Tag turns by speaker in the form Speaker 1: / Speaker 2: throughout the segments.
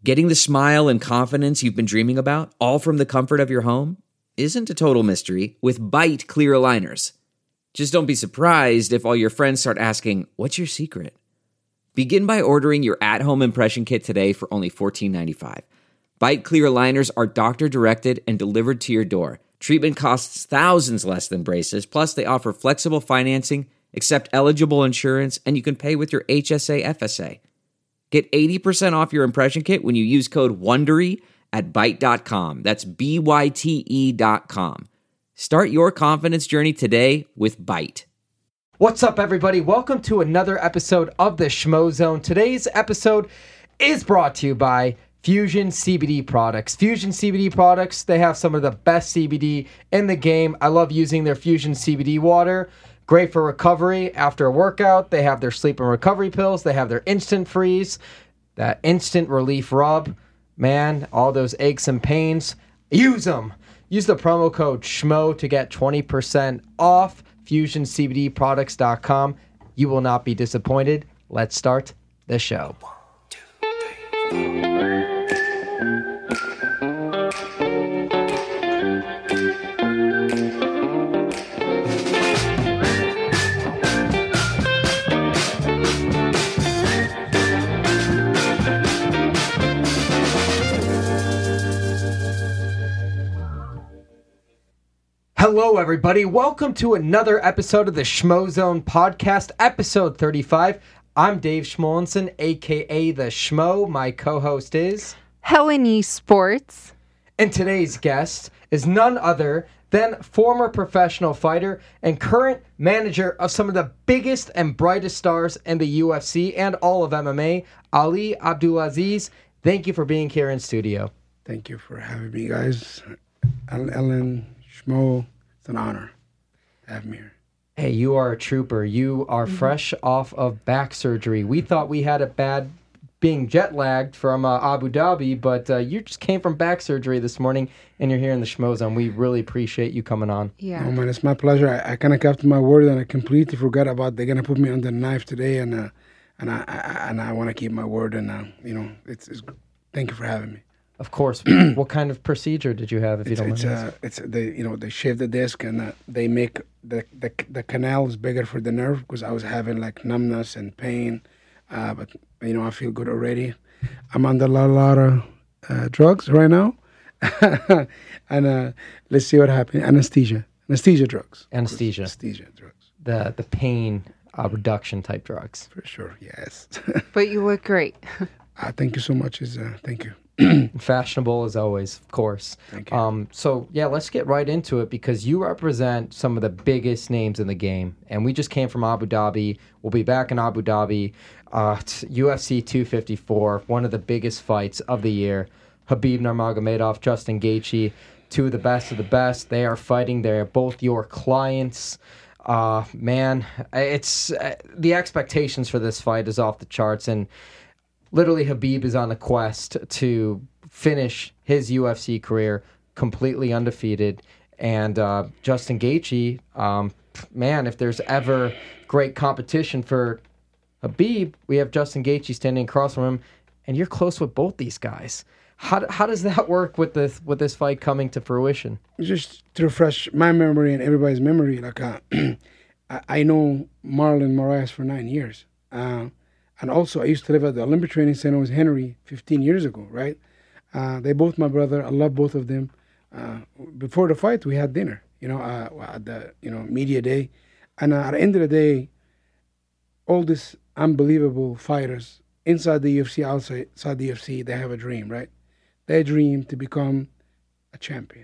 Speaker 1: Getting the smile and confidence you've been dreaming about, all from the comfort of your home, isn't a total mystery with Byte clear aligners. Just don't be surprised if all your friends start asking, "What's your secret?" Begin by ordering your at-home impression kit today for only $14.95. Byte clear aligners are doctor-directed and delivered to your door. Treatment costs thousands less than braces, plus they offer flexible financing, accept eligible insurance, and you can pay with your HSA FSA. Get 80% off your impression kit when you use code WONDERY at Byte.com. That's BYTE.com. Start your confidence journey today with Byte.
Speaker 2: What's up, everybody? Welcome to another episode of the Schmo Zone. Today's episode is brought to you by Fusion CBD products. Fusion CBD products, they have some of the best CBD in the game. I love using their Fusion CBD water. Great for recovery after a workout. They have their sleep and recovery pills. They have their instant freeze, that instant relief rub. Man, all those aches and pains, use them. Use the promo code SCHMO to get 20% off. FusionCBDProducts.com. You will not be disappointed. Let's start the show.
Speaker 3: 1, 2, 3, 4.
Speaker 2: Hello, everybody. Welcome to another episode of the Schmo Zone podcast, episode 35. I'm Dave Schmolenson, a.k.a. The Schmo. My co-host is
Speaker 4: Helen Sports.
Speaker 2: And today's guest is none other than former professional fighter and current manager of some of the biggest and brightest stars in the UFC and all of MMA, Ali Abdulaziz. Thank you for being here in studio.
Speaker 5: Thank you for having me, guys. Ellen, Schmo, it's an honor to have me here.
Speaker 2: Hey, you are a trooper. You are fresh off of back surgery. We thought we had it bad being jet lagged from Abu Dhabi, but you just came from back surgery this morning, and you're here in the Schmo Zone. We really appreciate you coming on.
Speaker 4: Yeah.
Speaker 5: Oh, man, it's my pleasure. I kind of kept my word, and I completely forgot about they're going to put me under the knife today, and I want to keep my word, and, it's thank you for having me.
Speaker 2: Of course. What kind of procedure did you have, if you don't mind?
Speaker 5: They shave the disc, and they make the canals bigger for the nerve, because I was having like numbness and pain, but I feel good already. I'm under a lot of drugs right now, and let's see what happens. Anesthesia drugs.
Speaker 2: Anesthesia
Speaker 5: drugs.
Speaker 2: The pain reduction type drugs.
Speaker 5: For sure, yes.
Speaker 4: But you look great.
Speaker 5: Thank you so much. Thank you.
Speaker 2: Fashionable as always, of course.
Speaker 5: Thank you.
Speaker 2: So let's get right into it, because you represent some of the biggest names in the game, and we just came from Abu Dhabi. We'll be back in Abu Dhabi. UFC 254, one of the biggest fights of the year. Khabib Nurmagomedov, Justin Gaethje, two of the best. They are fighting. They're both your clients. Man, it's the expectations for this fight is off the charts, and literally, Khabib is on a quest to finish his UFC career completely undefeated. And Justin Gaethje, man, if there's ever great competition for Khabib, we have Justin Gaethje standing across from him, and you're close with both these guys. How does that work with this fight coming to fruition?
Speaker 5: Just to refresh my memory and everybody's memory, like I know Marlon Moraes for 9 years. And also, I used to live at the Olympic Training Center with Henry 15 years ago, right? They both my brother. I love both of them. Before the fight, we had dinner, at the, media day. And at the end of the day, all these unbelievable fighters inside the UFC, outside the UFC, they have a dream, right? They dream to become a champion.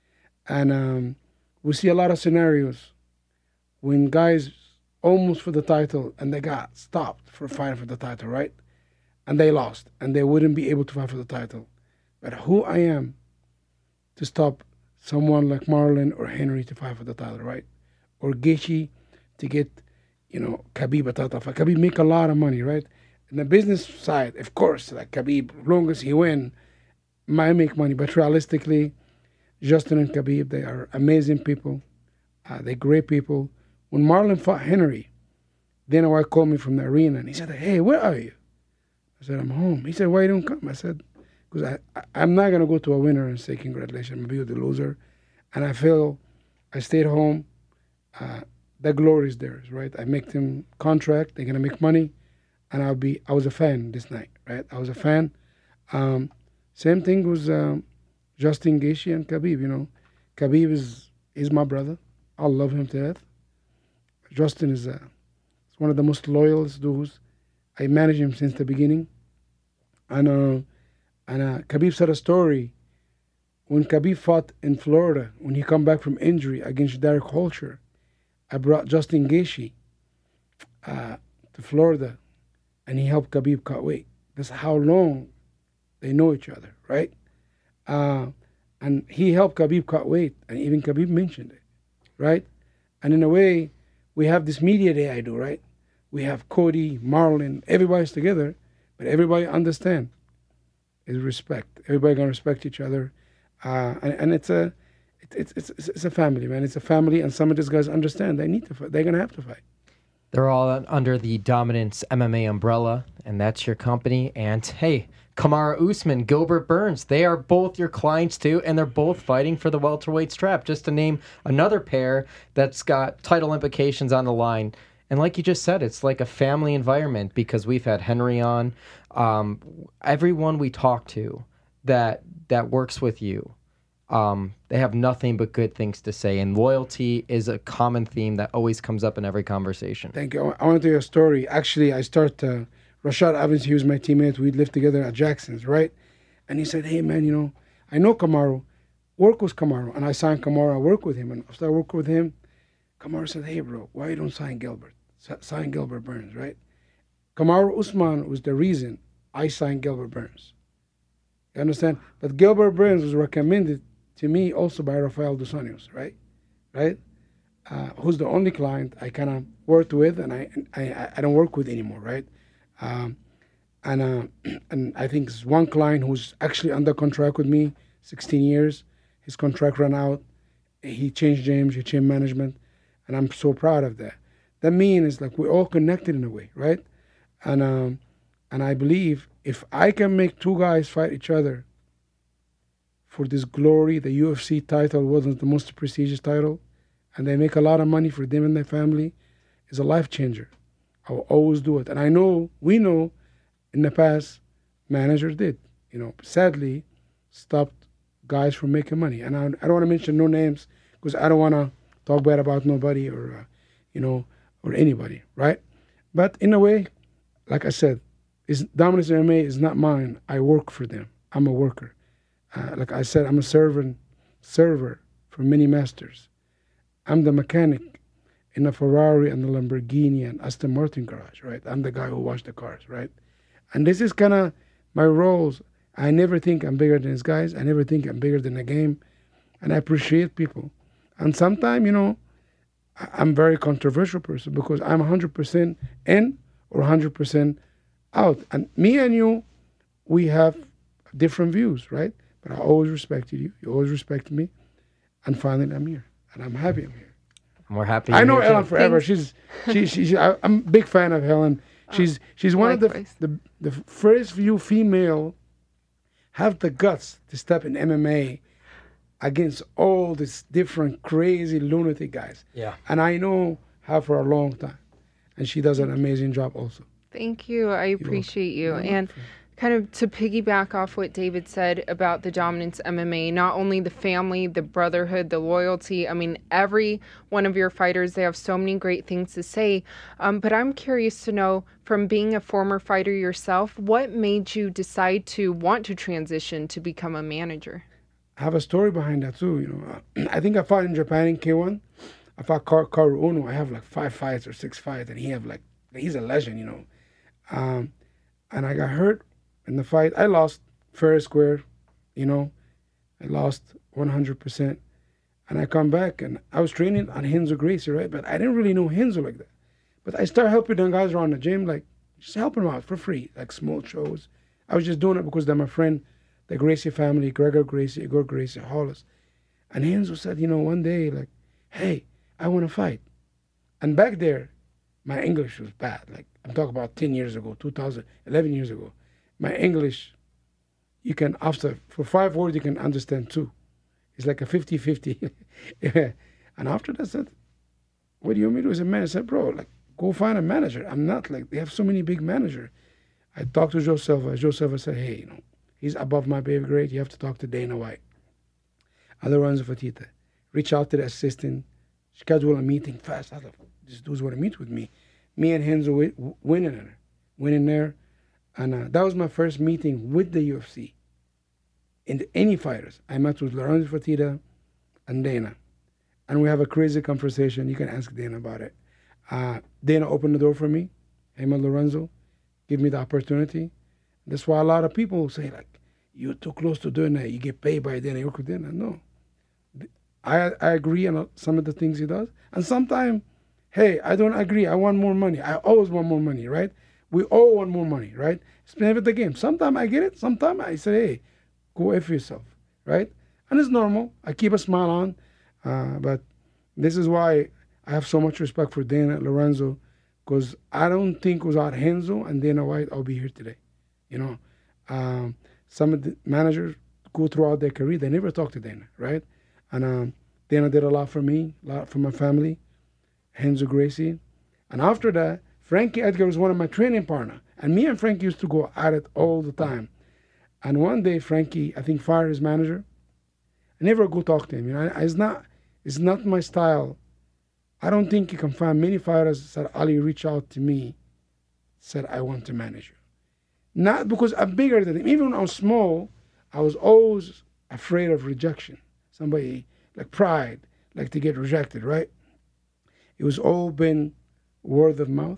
Speaker 5: And we see a lot of scenarios when guys almost for the title, and they got stopped for fighting for the title, right? And they lost, and they wouldn't be able to fight for the title. But who I am to stop someone like Marlon or Henry to fight for the title, right? Or Gaethje to get, Khabib a title fight. Khabib make a lot of money, right? In the business side, of course, like Khabib, as long as he win, might make money. But realistically, Justin and Khabib, they are amazing people. They're great people. When Marlon fought Henry, Dana White called me from the arena, and he said, "Hey, where are you?" I said, "I'm home." He said, "Why you don't come?" I said, because I'm not gonna go to a winner and say congratulations. I'm gonna be with the loser, and I feel I stayed home. The glory is theirs, right? I make them contract. They're gonna make money, and I was a fan this night, right? I was a fan. Same thing with Justin Gaethje and Khabib. Khabib is my brother. I love him to death. Justin is one of the most loyalist dudes. I managed him since the beginning. And Khabib said a story when Khabib fought in Florida, when he come back from injury against Derek Holcher. I brought Justin Gaethje to Florida, and he helped Khabib cut weight. That's how long they know each other, right? And he helped Khabib cut weight, and even Khabib mentioned it, right? And in a way, we have this media day I do, right? We have Cody, Marlon, everybody's together, but everybody understand is respect. Everybody gonna respect each other, and it's a family, man. It's a family, and some of these guys understand they need to fight. They're gonna have to fight.
Speaker 2: They're all under the Dominance MMA umbrella, and that's your company. And hey, Kamaru Usman, Gilbert Burns, they are both your clients too, and they're both fighting for the welterweight strap, just to name another pair that's got title implications on the line. And like you just said, it's like a family environment because we've had Henry on. Everyone we talk to that works with you, they have nothing but good things to say. And loyalty is a common theme that always comes up in every conversation.
Speaker 5: Thank you. I want to tell you a story. Actually, I started... Rashad Evans, he was my teammate. We lived together at Jackson's, right? And he said, hey, man, I know Kamaru. Work with Kamaru. And I signed Kamaru. I work with him. And after I worked with him, Kamaru said, hey, bro, why you don't sign Gilbert? Sign Gilbert Burns, right? Kamaru Usman was the reason I signed Gilbert Burns. You understand? But Gilbert Burns was recommended to me also by Rafael Dos Anjos, right? Who's the only client I kind of worked with and I don't work with anymore, right? And I think it's one client who's actually under contract with me, 16 years. His contract ran out. He changed gyms, he changed management, and I'm so proud of that. That means like we're all connected in a way, right? And I believe if I can make two guys fight each other for this glory, the UFC title wasn't the most prestigious title, and they make a lot of money for them and their family, is a life changer. I will always do it. And we know in the past, managers did, sadly, stopped guys from making money. And I don't want to mention no names because I don't want to talk bad about nobody or anybody, right? But in a way, like I said, Dominance MMA is not mine. I work for them. I'm a worker. Like I said, I'm a server for many masters. I'm the mechanic in a Ferrari and a Lamborghini and Aston Martin garage, right? I'm the guy who washed the cars, right? And this is kind of my roles. I never think I'm bigger than these guys. I never think I'm bigger than the game. And I appreciate people. And sometimes, I'm a very controversial person because I'm 100% in or 100% out. And me and you, we have different views, right? But I always respected you. You always respected me. And finally, I'm here. And I'm happy I'm here.
Speaker 2: We're happy.
Speaker 5: I know Ellen forever. I'm a big fan of Helen. She's one
Speaker 4: likewise.
Speaker 5: of the first few female have the guts to step in MMA against all these different crazy lunatic guys.
Speaker 2: Yeah.
Speaker 5: And I know her for a long time. And she does an amazing job also.
Speaker 4: Thank you. I appreciate you. And kind of to piggyback off what David said about the Dominance MMA, not only the family, the brotherhood, the loyalty. I mean, every one of your fighters, they have so many great things to say. But I'm curious to know, from being a former fighter yourself, what made you decide to want to transition to become a manager?
Speaker 5: I have a story behind that too. I think I fought in Japan in K1. I fought Karu Ono. I have like 5 fights or 6 fights, and he's a legend, And I got hurt in the fight. I lost fair and square, I lost 100%. And I come back, and I was training on Renzo Gracie, right? But I didn't really know Renzo like that. But I started helping the guys around the gym, like just helping them out for free, like small shows. I was just doing it because they're my friend, the Gracie family, Gregor Gracie, Igor Gracie, Hollis. And Renzo said, one day, like, hey, I want to fight. And back there, my English was bad. Like, I'm talking about 10 years ago, 11 years ago. My English, you can, after, for 5 words, you can understand 2. It's like a 50-50. Yeah. And after that, I said, what do you want me to do as a manager? I said, bro, like, go find a manager. I'm not like, they have so many big managers. I talked to Joe Silva. Joe Silva said, hey, he's above my pay grade. You have to talk to Dana White. Lorenzo Fertitta. Reach out to the assistant. Schedule a meeting fast. I thought, this dude's want to meet with me. Me and Henzo went in there. And that was my first meeting with the UFC. And any fighters. I met with Lorenzo Fertitta and Dana. And we have a crazy conversation. You can ask Dana about it. Dana opened the door for me. Him and Lorenzo give me the opportunity. That's why a lot of people say, like, you're too close to doing that. You get paid by Dana. You work with Dana. No. I agree on some of the things he does. And sometimes, hey, I don't agree. I want more money. I always want more money, right? We all want more money, right? It's never the game. Sometimes I get it. Sometimes I say, hey, go F yourself, right? And it's normal. I keep a smile on. But this is why I have so much respect for Dana Lorenzo, because I don't think without Henzo and Dana White, I'll be here today. Some of the managers go throughout their career, they never talk to Dana, right? And Dana did a lot for me, a lot for my family, Renzo Gracie. And after that, Frankie Edgar was one of my training partners. And me and Frankie used to go at it all the time. And one day, Frankie, I think, fired his manager. I never go talk to him. It's not my style. I don't think you can find many fighters that said, Ali, reach out to me, said, I want to manage you. Not because I'm bigger than him. Even when I was small, I was always afraid of rejection. Somebody, like pride, like to get rejected, right? It was all been word of mouth,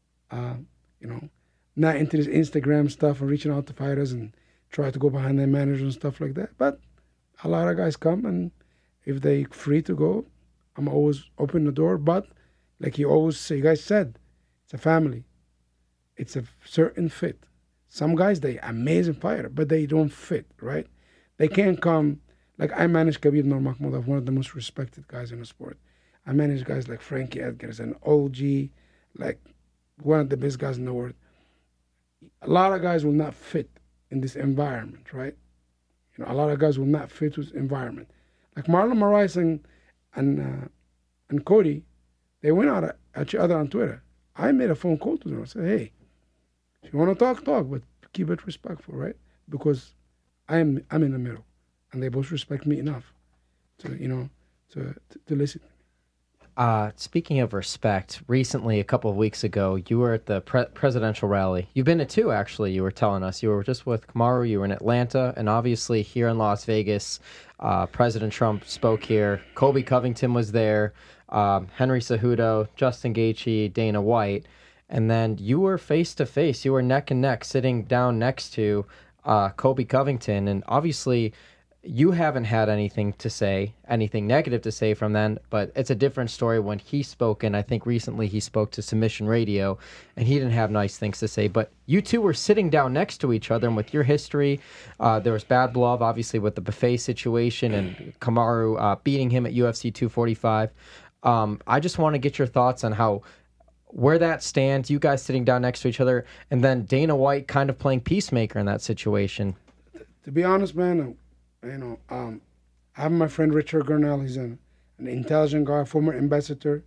Speaker 5: not into this Instagram stuff and reaching out to fighters and try to go behind their managers and stuff like that. But a lot of guys come, and if they free to go, I'm always open the door. But like you guys said, it's a family. It's a certain fit. Some guys, they amazing fighter, but they don't fit, right? They can't come. Like I manage Khabib Nurmagomedov, one of the most respected guys in the sport. I manage guys like Frankie Edgar, an OG, like one of the best guys in the world. A lot of guys will not fit in this environment, right? A lot of guys will not fit with environment. Like Marlon Moraes and Cody, they went out at each other on Twitter. I made a phone call to them. I said, hey, if you want to talk, but keep it respectful, right? Because I'm in the middle, and they both respect me enough to listen.
Speaker 2: Speaking of respect, recently, a couple of weeks ago, you were at the presidential rally. You've been to 2, actually, you were telling us. You were just with Kamaru, you were in Atlanta, and obviously here in Las Vegas, President Trump spoke here. Colby Covington was there, Henry Cejudo, Justin Gaethje, Dana White. And then you were face-to-face. You were neck and neck, sitting down next to Colby Covington. And obviously, you haven't had anything negative to say from then, but it's a different story when he spoke, and I think recently he spoke to Submission Radio, and he didn't have nice things to say. But you two were sitting down next to each other, and with your history, there was bad blood, obviously, with the buffet situation and Kamaru beating him at UFC 245. I just want to get your thoughts on where that stands, you guys sitting down next to each other, and then Dana White kind of playing peacemaker in that situation.
Speaker 5: To be honest, man, I have my friend Richard Gurnell. He's an intelligent guy, former ambassador.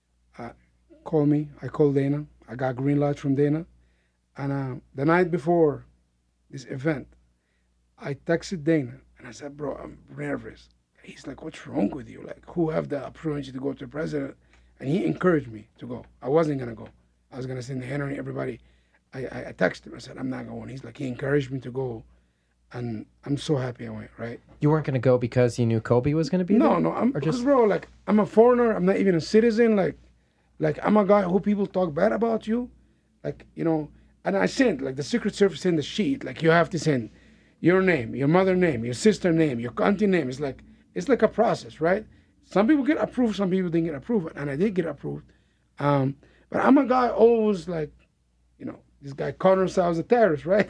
Speaker 5: Called me. I called Dana. I got green light from Dana. And the night before this event, I texted Dana, and I said, bro, I'm nervous. He's like, what's wrong with you? Like, who have the opportunity to go to the president? And he encouraged me to go. I wasn't going to go. I was going to send Henry, everybody. I texted him. I said, I'm not going. He's like, he encouraged me to go. And I'm so happy I went, right?
Speaker 2: You weren't going to go because you knew Colby was going to be there?
Speaker 5: No. Because, bro, like, I'm a foreigner. I'm not even a citizen. Like I'm a guy who people talk bad about you. Like, and I sent, like, the Secret Service sent the sheet. Like, you have to send your name, your mother name, your sister name, your auntie name. It's like a process, right? Some people get approved, some people didn't get approved, and I did get approved. But I'm a guy always like, this guy called himself a terrorist, right?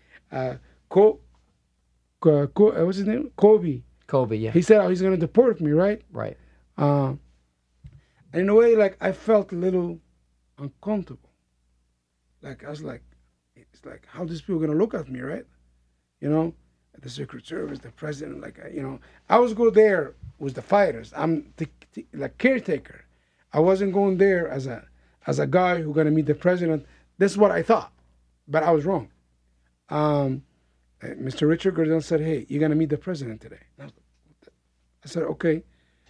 Speaker 5: What's his name? Colby,
Speaker 2: yeah.
Speaker 5: He said he's going to deport me, right?
Speaker 2: Right.
Speaker 5: And in a way, like, I felt a little uncomfortable. Like, I was like, it's like, how these people going to look at me, right? you know, the Secret Service, the president, like, you know, I was go there with the fighters. I'm like caretaker. I wasn't going there as a guy who gonna meet the president. This is what I thought, but I was wrong. Mr. Richard Gordon said, "Hey, you're gonna meet the president today." I said, "Okay."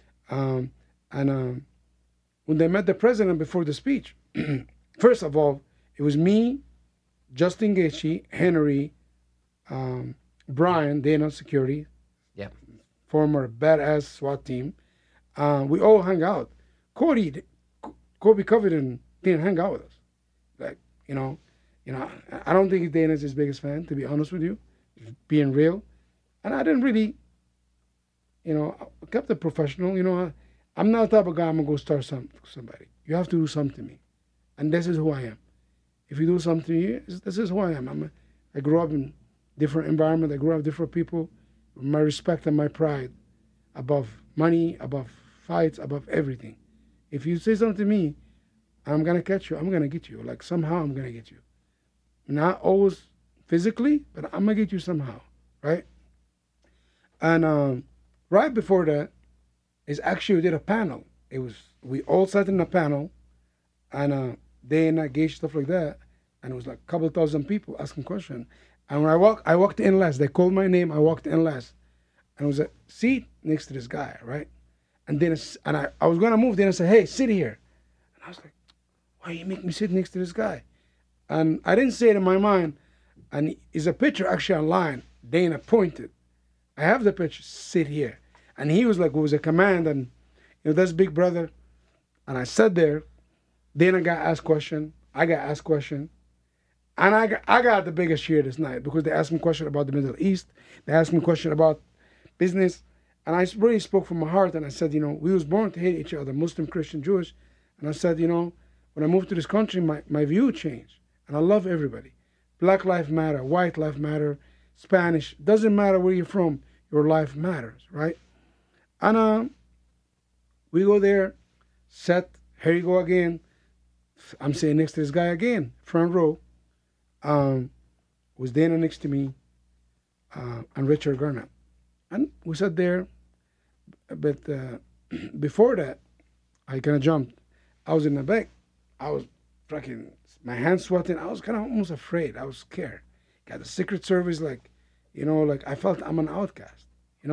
Speaker 5: When they met the president before the speech, first of all, it was me, Justin Gaethje, Henry, Brian, Dana Security,
Speaker 2: Yeah.
Speaker 5: former badass SWAT team. We all hung out. Kobe Covington didn't hang out with us. Like, you know, I don't think Dana's his biggest fan, to be honest with you, being real. And I didn't really, I kept it professional. I'm not the type of guy I'm going to go start somebody. You have to do something to me. And this is who I am. If you do something to me, this is who I am. I grew up in different environment. I grew up with different people. My respect and my pride above money, above fights, above everything. If you say something to me, I'm going to catch you. I'm going to get you. Like, somehow I'm going to get you. Not always physically, but I'm going to get you somehow, right? And right before that is actually we did a panel. We all sat in a panel, and Dana, Gage, stuff like that, and it was like a couple thousand people asking questions. And when I walked in last. They called my name. I walked in last, and it was a seat next to this guy, right? And then I was gonna move. Then I said, "Hey, sit here." And I was like, "Why you make me sit next to this guy?" And I didn't say it in my mind. And is a picture actually online. Dana pointed. I have the picture. Sit here. And he was like, it was a command, and that's Big Brother. And I sat there. Dana got asked question. I got asked question. And I got the biggest cheer this night because they asked me question about the Middle East. They asked me question about business. And I really spoke from my heart. And I said, we was born to hate each other, Muslim, Christian, Jewish. And I said, when I moved to this country, my view changed. And I love everybody. Black life matter, white life matter, Spanish. Doesn't matter where you're from. Your life matters, right? And we go there, set, here you go again. I'm sitting next to this guy again, front row. Was Dana next to me, and Richard Garnett. And we sat there, but before that, I kind of jumped. I was in the back. I was fucking, my hands sweating. I was kind of almost afraid. I was scared. Got the Secret Service, like I felt I'm an outcast,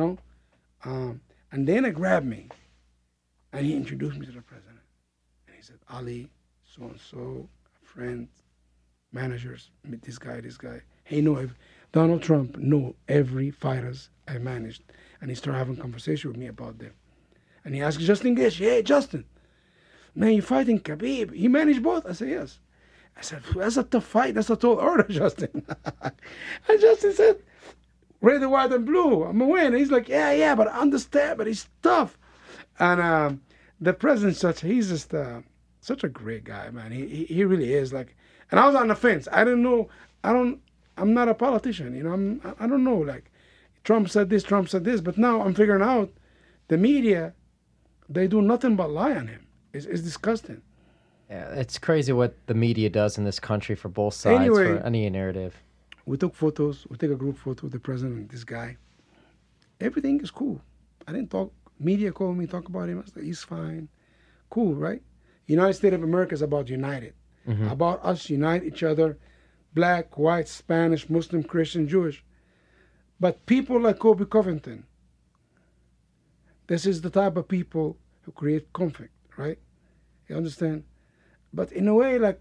Speaker 5: And Dana grabbed me, and he introduced me to the president. And he said, "Ali, so-and-so, friend, managers, meet this guy. He know Donald Trump know every fighters I managed." And he started having a conversation with me about them. And he asked Justin Gaethje, "Hey, Justin, man, you fighting Khabib? He managed both?" I said, "Yes." I said, "That's a tough fight. That's a tall order, Justin." And Justin said, "Red, white, and blue. I'm going to win." He's like, yeah, but I understand, but he's tough. And the president, he's just such a great guy, man. He really is. Like, and I was on the fence. I didn't know. I'm not a politician, I don't know. Like, Trump said this, but now I'm figuring out the media, they do nothing but lie on him. It's disgusting.
Speaker 2: Yeah, it's crazy what the media does in this country for both sides, for any narrative.
Speaker 5: We took photos. We take a group photo with the president and this guy. Everything is cool. I didn't talk. Media called me, talk about him. I said, he's fine. Cool, right? United States of America is about united. Mm-hmm. About us unite each other. Black, white, Spanish, Muslim, Christian, Jewish. But people like Kobe Covington, this is the type of people who create conflict, right? You understand? But in a way, like,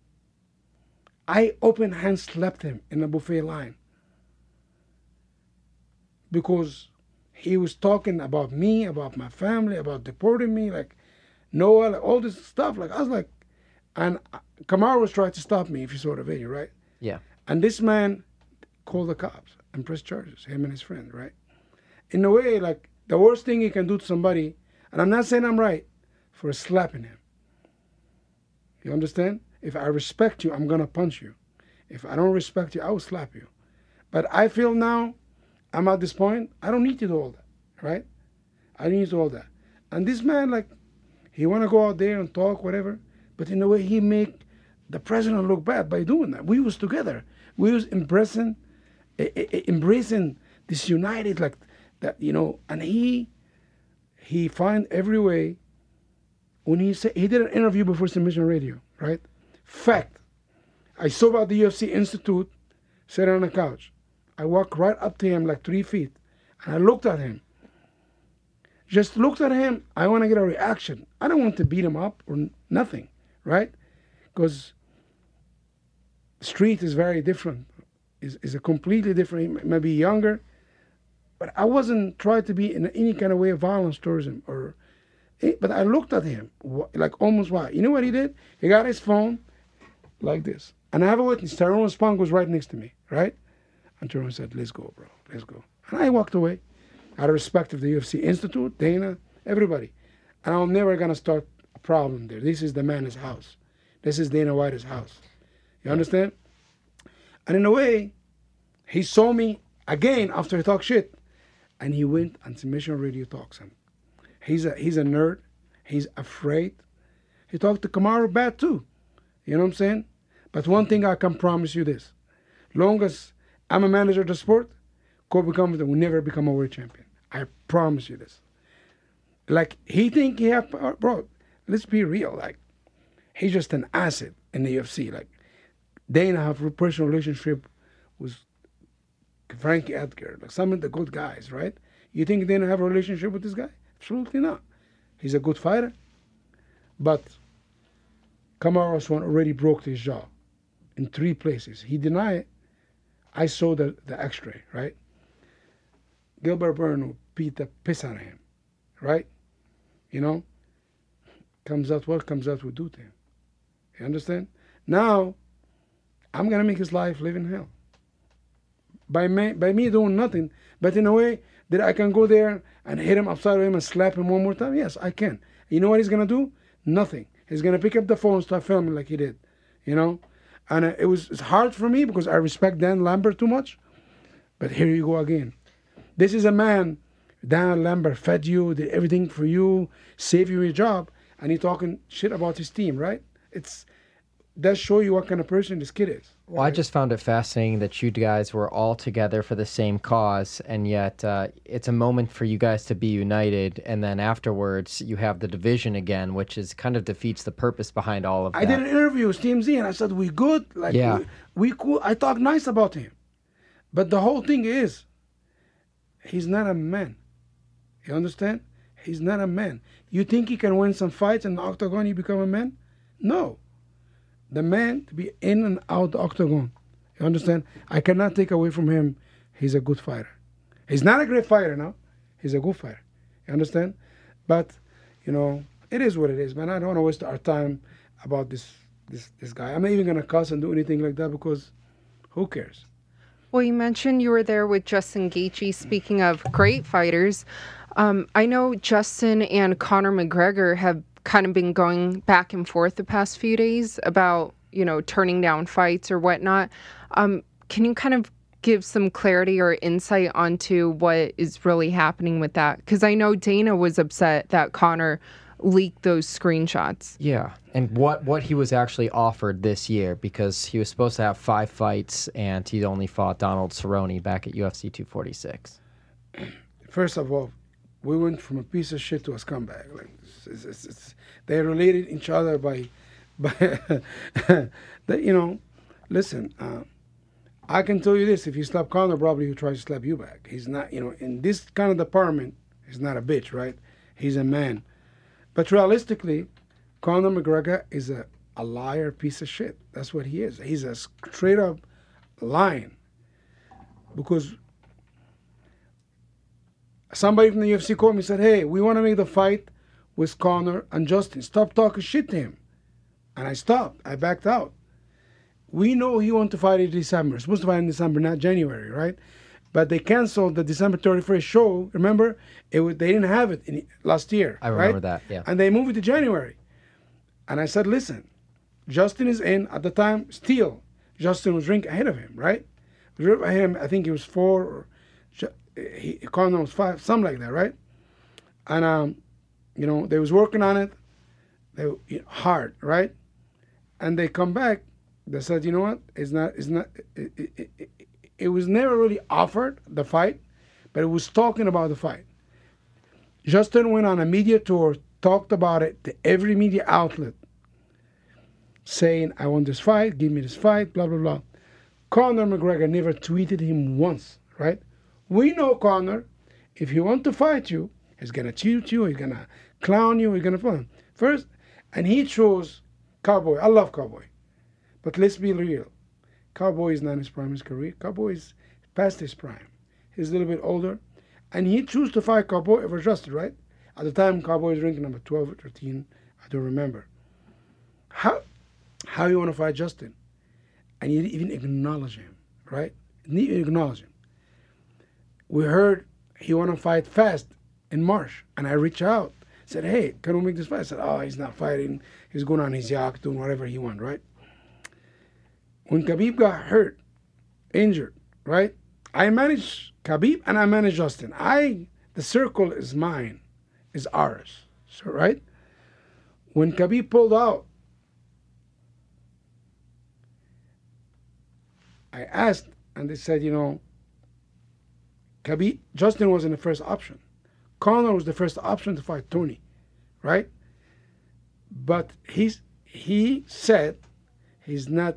Speaker 5: I open hand slapped him in the buffet line because he was talking about me, about my family, about deporting me, like Noah, like all this stuff. Like, I was like, and Kamaru was trying to stop me, if you saw the video, right?
Speaker 2: Yeah.
Speaker 5: And this man called the cops and pressed charges, him and his friend, right? In a way, like, the worst thing you can do to somebody, and I'm not saying I'm right, for slapping him. You understand? If I respect you, I'm going to punch you. If I don't respect you, I will slap you. But I feel now, I'm at this point, I don't need to do all that, right? I don't need to do all that. And this man, like, he want to go out there and talk, whatever, but in a way, he make the president look bad by doing that. We was together. We was embracing embracing this united like that, and he find every way. When he said he did an interview before Submission Radio, right? Fact, I saw about the UFC Institute sitting on a couch. I walked right up to him like 3 feet, and I looked at him. Just looked at him. I want to get a reaction. I don't want to beat him up or nothing, right? Because street is very different. Is a completely different. Maybe younger, but I wasn't trying to be in any kind of way of violence towards him But I looked at him like almost what? You know what he did? He got his phone like this. And I have a witness. Tyrone Spong was right next to me, right? And Tyrone said, let's go, bro. Let's go. And I walked away out of respect of the UFC Institute, Dana, everybody. And I'm never going to start a problem there. This is the man's house. This is Dana White's house. You understand? And in a way, he saw me again after he talked shit. And he went on Submission Radio talks him. He's a nerd. He's afraid. He talked to Kamaru bad too. You know what I'm saying? But one thing I can promise you this. Long as I'm a manager of the sport, Colby Covington will never become a world champion. I promise you this. Like, he think he have, bro, let's be real. Like, he's just an asset in the UFC. Like, Dana have a personal relationship with Frankie Edgar. Like, some of the good guys, right? You think Dana have a relationship with this guy? Absolutely not. He's a good fighter. But Kamaru Usman already broke his jaw in 3 places. He denied it. I saw the x-ray, right? Gilbert Burns beat the piss out of him, right? You know? What comes out will do to him. You understand? Now, I'm going to make his life live in hell. By me doing nothing, but in a way that I can go there and hit him upside of him and slap him one more time. Yes, I can. You know what he's going to do? Nothing. He's going to pick up the phone and start filming like he did, you know? And it's hard for me because I respect Dan Lambert too much. But here you go again. This is a man, Dan Lambert fed you, did everything for you, saved you your job, and he's talking shit about his team, right? Does show you what kind of person this kid is.
Speaker 2: Well, I just found it fascinating that you guys were all together for the same cause, and yet it's a moment for you guys to be united, and then afterwards you have the division again, which is kind of defeats the purpose behind all of that.
Speaker 5: I did an interview with TMZ, and I said, we good? Like,
Speaker 2: yeah.
Speaker 5: We cool. I talked nice about him. But the whole thing is, he's not a man. You understand? He's not a man. You think he can win some fights in the octagon, he become a man? No. The man to be in and out the octagon. You understand? I cannot take away from him. He's a good fighter. He's not a great fighter now. He's a good fighter. You understand? But, you know, it is what it is, man. I don't want to waste our time about this guy. I'm not even going to cuss and do anything like that because who cares?
Speaker 4: Well, you mentioned you were there with Justin Gaethje. Speaking of great fighters, I know Justin and Conor McGregor have kind of been going back and forth the past few days about, you know, turning down fights or whatnot. Can you kind of give some clarity or insight onto what is really happening with that? Because I know Dana was upset that Conor leaked those screenshots.
Speaker 2: Yeah, and what he was actually offered this year, because he was supposed to have 5 fights and he only fought Donald Cerrone back at UFC 246.
Speaker 5: First of all, we went from a piece of shit to a scumbag. Like, they related each other by you know, listen, I can tell you this, if you slap Conor, probably he'll try to slap you back. He's not, you know, in this kind of department, he's not a bitch, right? He's a man. But realistically, Conor McGregor is a liar piece of shit. That's what he is. He's a straight up lion. Because somebody from the UFC called me and said, hey, we want to make the fight with Conor and Justin. Stop talking shit to him. And I stopped. I backed out. We know he wanted to fight in December. Supposed to fight in December, not January, right? But they canceled the December 31st show. Remember? They didn't have it last year.
Speaker 2: I remember
Speaker 5: right?
Speaker 2: that, yeah.
Speaker 5: And they moved it to January. And I said, listen, Justin is in. At the time, still, Justin was ranked ahead of him, right? I think he was 4 or Conor was 5, something like that, right? And you know, they was working on it. They hard, right? And they come back. They said, you know what? It was never really offered, the fight, but it was talking about the fight. Justin went on a media tour, talked about it to every media outlet, saying, I want this fight, give me this fight, blah, blah, blah. Conor McGregor never tweeted him once, right? We know Conor, if he wants to fight you, he's going to cheat you, he's going to clown you, he's going to fun. First, and he chose Cowboy. I love Cowboy. But let's be real. Cowboy is not in his prime of his career. Cowboy is past his prime. He's a little bit older. And he chose to fight Cowboy over Justin, right? At the time, Cowboy was ranking number 12 or 13. I don't remember. How you want to fight Justin? And you didn't even acknowledge him, right? You didn't even acknowledge him. We heard he want to fight fast in March. And I reached out. Said, hey, can we make this fight? I said, oh, he's not fighting. He's going on his yacht, doing whatever he wants, right? When Khabib got hurt, injured, right? I managed Khabib and I managed Justin. The circle is mine, is ours, so right? When Khabib pulled out, I asked, and they said, Khabib, Justin wasn't the first option. Conor was the first option to fight Tony, right? But he said he's not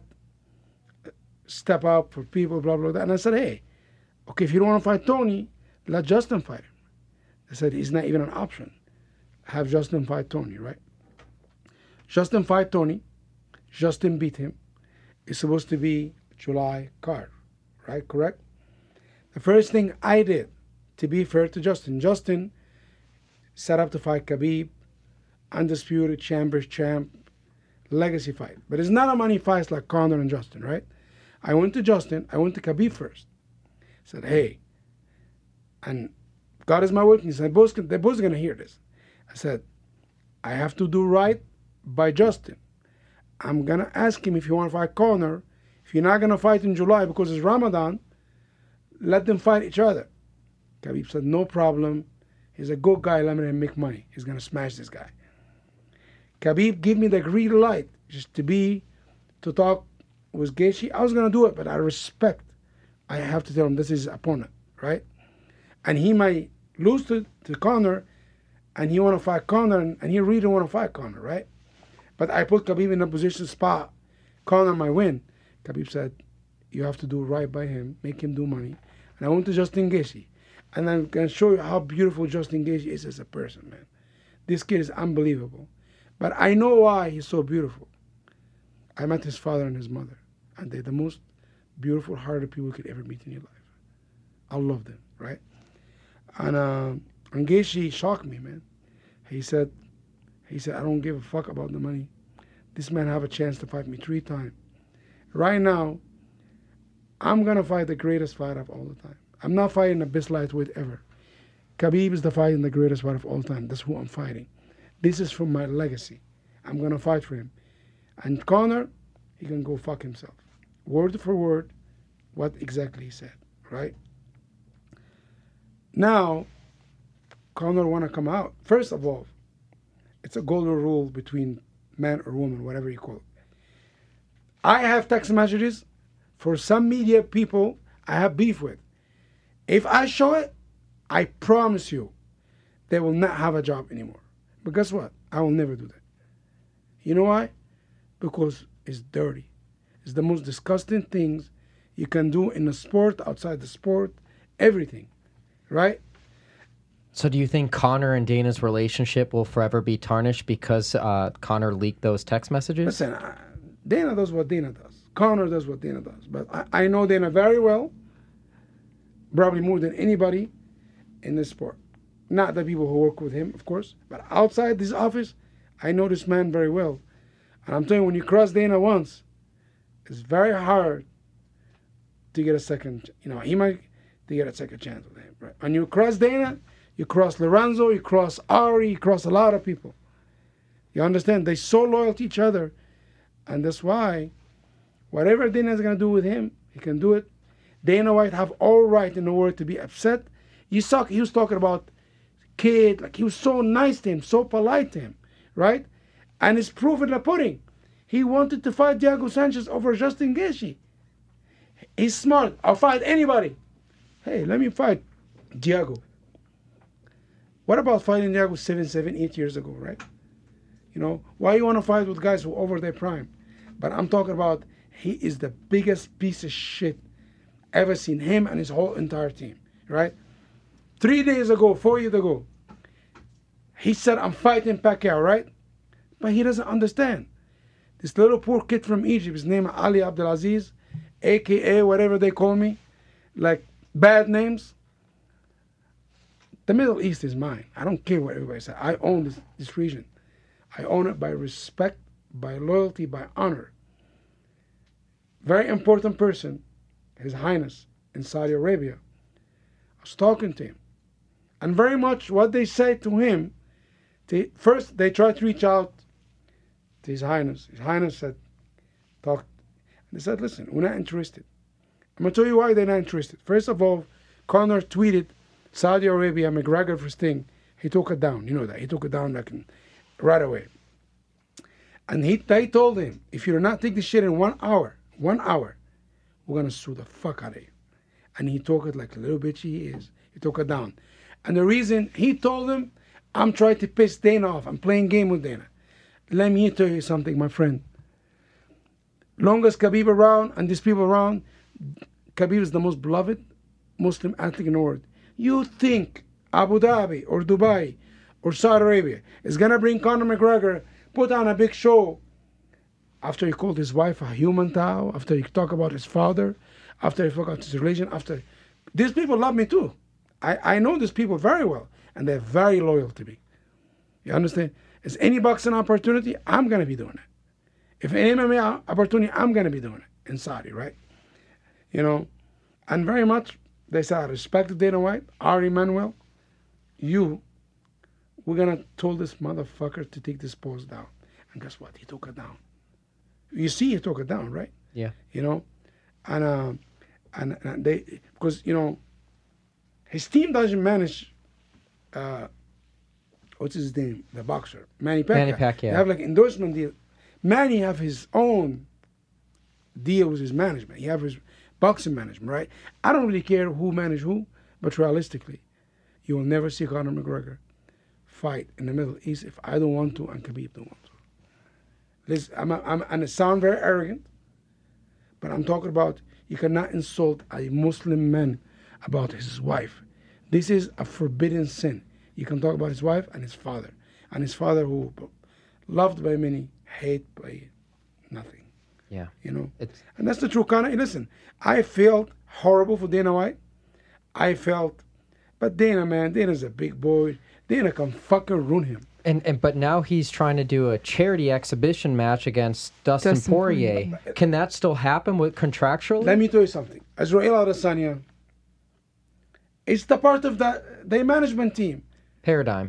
Speaker 5: step up for people, blah, blah, blah. And I said, hey, okay, if you don't want to fight Tony, let Justin fight him. They said he's not even an option. Have Justin fight Tony, right? Justin fight Tony. Justin beat him. It's supposed to be July card, right? Correct? The first thing I did, to be fair to Justin set up to fight Khabib, undisputed Chambers champ, legacy fight. But it's not a money fight like Conor and Justin, right? I went to Khabib first. Said, hey, and God is my witness. They're both going to hear this. I said, I have to do right by Justin. I'm going to ask him if you want to fight Conor. If you're not going to fight in July because it's Ramadan, let them fight each other. Khabib said, no problem. He's a good guy. Let me make money. He's going to smash this guy. Khabib gave me the green light just to talk with Gaethje. I was going to do it, but out of respect, I have to tell him this is his opponent, right? And he might lose to Conor, and he want to fight Conor, and he really want to fight Conor, right? But I put Khabib in a position spot. Conor might win. Khabib said, you have to do right by him, make him do money. And I went to Justin Gaethje. And I'm going to show you how beautiful Justin Gaethje is as a person, man. This kid is unbelievable. But I know why he's so beautiful. I met his father and his mother. And they're the most beautiful, hearted people you could ever meet in your life. I love them, right? And Gaethje shocked me, man. He said, I don't give a fuck about the money. This man have a chance to fight me 3 times. Right now, I'm going to fight the greatest fighter of all the time. I'm not fighting the best lightweight ever. Khabib is the greatest fighter of all time. That's who I'm fighting. This is from my legacy. I'm going to fight for him. And Conor, he can go fuck himself. Word for word, what exactly he said, right? Now, Conor want to come out. First of all, it's a golden rule between man or woman, whatever you call it. I have text messages for some media people I have beef with. If I show it, I promise you, they will not have a job anymore. But guess what? I will never do that. You know why? Because it's dirty. It's the most disgusting things you can do in a sport, outside the sport, everything, right?
Speaker 2: So do you think Conor and Dana's relationship will forever be tarnished because Conor leaked those text messages?
Speaker 5: Listen, Dana does what Dana does. Conor does what Dana does. But I know Dana very well, probably more than anybody in this sport. Not the people who work with him, of course, but outside this office, I know this man very well. And I'm telling you, when you cross Dana once, it's very hard to get a second, he might to get a second chance with him. Right? When you cross Dana, you cross Lorenzo, you cross Ari, you cross a lot of people. You understand? They're so loyal to each other. And that's why whatever Dana's going to do with him, he can do it. Dana White have all right in the world to be upset. He was talking about kid, like he was so nice to him, so polite to him, right? And it's proof in the pudding. He wanted to fight Diego Sanchez over Justin Gaethje. He's smart. I'll fight anybody. Hey, let me fight Diego. What about fighting Diego 8 years ago, right? You know, why you want to fight with guys who are over their prime? But I'm talking about he is the biggest piece of shit ever seen, him and his whole entire team, right? 3 days ago, 4 years ago, he said, I'm fighting Pacquiao, right? But he doesn't understand. This little poor kid from Egypt, his name is Ali Abdelaziz, a.k.a. whatever they call me, like bad names. The Middle East is mine. I don't care what everybody says. I own this region. I own it by respect, by loyalty, by honor. Very important person, His Highness in Saudi Arabia. I was talking to him. And very much what they said to him, first they tried to reach out to His Highness. His Highness said, talk. And they said, listen, we're not interested. I'm going to tell you why they're not interested. First of all, Conor tweeted Saudi Arabia, McGregor first thing. He took it down. You know that. He took it down like right away. And they told him, if you do not take this shit in 1 hour, we're going to sue the fuck out of you. And he took it like the little bitch he is. He took it down. And the reason he told him, I'm trying to piss Dana off. I'm playing game with Dana. Let me tell you something, my friend. Longest Khabib around and these people around, Khabib is the most beloved Muslim athlete in the world. You think Abu Dhabi or Dubai or Saudi Arabia is going to bring Conor McGregor, put on a big show after he called his wife a human cow, after he talked about his father, after he forgot his religion, after... These people love me too. I know these people very well, and they're very loyal to me. You understand? If any boxing opportunity, I'm going to be doing it. If any MMA opportunity, I'm going to be doing it in Saudi, right? You know, and very much, they said, I respect Dana White, Ari Emanuel, we're going to tell this motherfucker to take this post down. And guess what? He took it down. You see he took it down, right?
Speaker 2: Yeah.
Speaker 5: You know? And they, because, you know, his team doesn't manage, what's his name? The boxer, Manny Pacquiao.
Speaker 2: Manny Pacquiao.
Speaker 5: They have like endorsement deal. Manny have his own deal with his management. He have his boxing management, right? I don't really care who manage who, but realistically, you will never see Conor McGregor fight in the Middle East if I don't want to and Khabib don't want to. Listen, and it sounds very arrogant, but I'm talking about you cannot insult a Muslim man about his wife. This is a forbidden sin. You can talk about his wife and his father who loved by many, hate by nothing.
Speaker 2: Yeah.
Speaker 5: You know? And that's the true kind of... Listen, I felt horrible for Dana White. But Dana, man, Dana's a big boy. Dana can fucking ruin him.
Speaker 2: But now he's trying to do a charity exhibition match against Dustin Poirier. Can that still happen with contractually?
Speaker 5: Let me tell you something. Israel Adesanya, it's the part of the management team.
Speaker 2: Paradigm.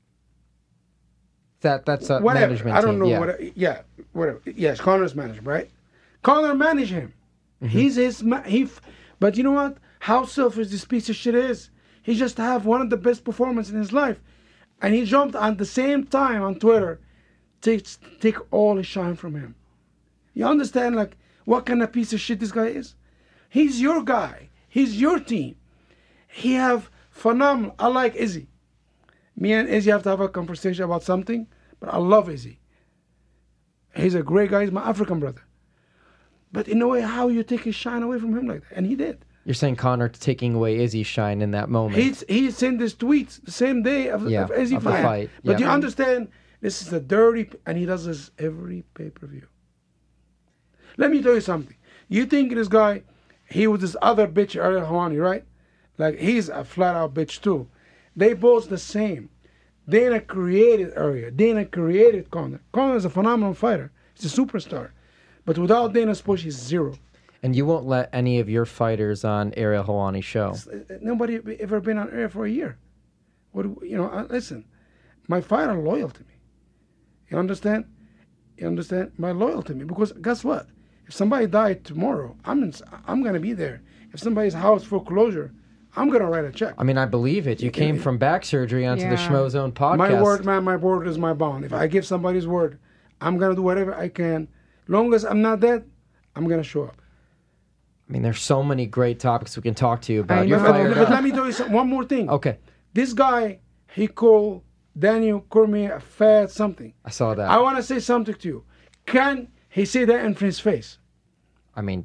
Speaker 2: That's a
Speaker 5: whatever.
Speaker 2: management
Speaker 5: I don't know.
Speaker 2: team.
Speaker 5: Whatever. Yes, Conor's management, right? Conor managed him.
Speaker 2: Mm-hmm.
Speaker 5: He's his... But you know what? How selfish this piece of shit is. He just have one of the best performances in his life. And he jumped at the same time on Twitter to take all the shine from him. You understand, like, what kind of piece of shit this guy is? He's your guy. He's your team. He have phenomenal... I like Izzy. Me and Izzy have to have a conversation about something, but I love Izzy. He's a great guy. He's my African brother. But in a way, how you take his shine away from him like that? And he did.
Speaker 2: You're saying Conor taking away Izzy's shine in that moment.
Speaker 5: He sent his tweets the same day of Izzy
Speaker 2: of the fight.
Speaker 5: But you understand, this is a dirty... And he does this every pay-per-view. Let me tell you something. You think this guy, he was this other bitch, Ariel Helwani, right? Like, he's a flat-out bitch, too. They both the same. Dana created Ariel. Dana created Conor. Conor is a phenomenal fighter. He's a superstar. But without Dana's push, he's zero.
Speaker 2: And you won't let any of your fighters on Ariel Helwani's show.
Speaker 5: Nobody ever been on air for a year. Listen, my fighter loyal to me. You understand? My loyal to me. Because guess what? If somebody died tomorrow, I'm going to be there. If somebody's house foreclosure, I'm going to write a check.
Speaker 2: I mean, I believe it. You came from back surgery onto the Schmo Zone podcast.
Speaker 5: My word, man, my word is my bond. If I give somebody's word, I'm going to do whatever I can. Long as I'm not dead, I'm going to show up.
Speaker 2: I mean, there's so many great topics we can talk to you about.
Speaker 4: I
Speaker 2: You're
Speaker 4: know.
Speaker 2: fired
Speaker 5: But
Speaker 2: up.
Speaker 5: let me tell you one more thing.
Speaker 2: Okay,
Speaker 5: This guy, he called Daniel Cormier a fat something.
Speaker 2: I saw that.
Speaker 5: I want to say something to you. Can he say that in his face?
Speaker 2: I mean,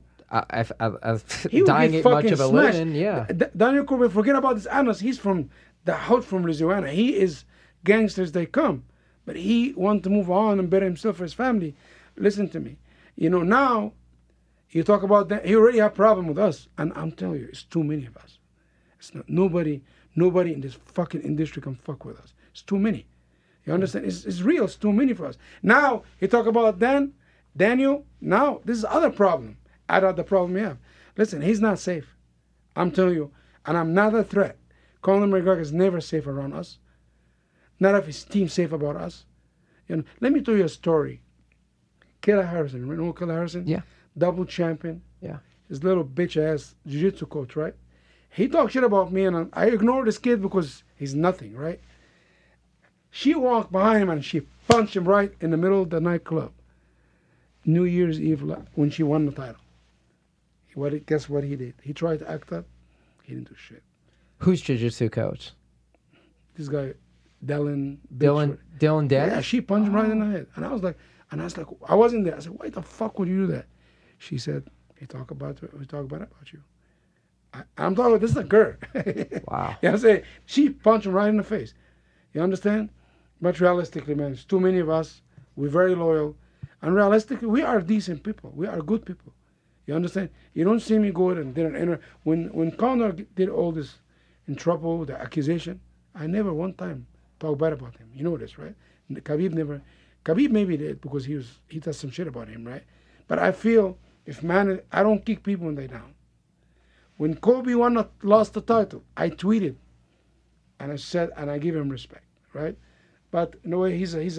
Speaker 5: He would
Speaker 2: dying
Speaker 5: get
Speaker 2: ain't much
Speaker 5: fucking
Speaker 2: of a
Speaker 5: smashed.
Speaker 2: living. Yeah.
Speaker 5: Daniel Cormier, forget about this Anas. He's from the hood from Louisiana. He is gangsters, they come. But he want to move on and better himself for his family. Listen to me. You know, now, you talk about that. He already have problem with us. And I'm telling you, it's too many of us. It's not, nobody in this fucking industry can fuck with us. It's too many. You understand? It's real. It's too many for us. Now, you talk about Daniel. Now, this is other problem. Add out the problem we have. Listen, he's not safe. I'm telling you. And I'm not a threat. Conor McGregor is never safe around us. Not if his team safe about us. You know, let me tell you a story. Kayla Harrison. You know Kayla Harrison?
Speaker 2: Yeah.
Speaker 5: Double champion.
Speaker 2: Yeah.
Speaker 5: His little bitch ass jiu-jitsu coach, right? He talked shit about me, and I ignored this kid because he's nothing, right? She walked behind him and she punched him right in the middle of the nightclub. New Year's Eve when she won the title. Guess what he did? He tried to act up. He didn't do shit.
Speaker 2: Who's jiu-jitsu coach?
Speaker 5: This guy, Dylan.
Speaker 2: Dylan
Speaker 5: Yeah,
Speaker 2: Dennis?
Speaker 5: she punched him right in the head. And I was like, I wasn't there. I said, why the fuck would you do that? She said, we talk about you. I'm talking about, this is a girl.
Speaker 2: Wow.
Speaker 5: You know what I'm saying? She punched him right in the face. You understand? But realistically, man, it's too many of us. We're very loyal. And realistically, we are decent people. We are good people. You understand? You don't see me go and did an inner. When Conor did all this in trouble, the accusation, I never one time talked bad about him. You know this, right? Khabib never. Khabib maybe did because he does some shit about him, right? But I feel I don't kick people when they down. When Kobe lost the title, I tweeted, and I said, and I give him respect, right? But in a way, he's a